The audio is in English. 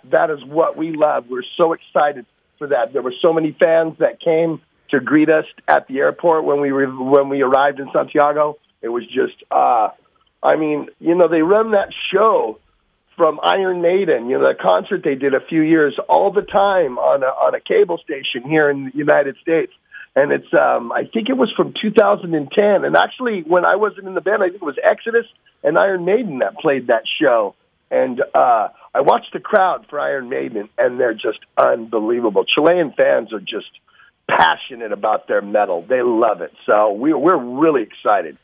that is what we love. We're so excited for that. There were so many fans that came to greet us at the airport when we arrived in Santiago. It was just, they run that show from Iron Maiden, the concert they did a few years all the time on a cable station here in the United States. And it's, I think it was from 2010. And actually, when I wasn't in the band, I think it was Exodus and Iron Maiden that played that show. And I watched the crowd for Iron Maiden, and they're just unbelievable. Chilean fans are just passionate about their metal. They love it. So we're really excited.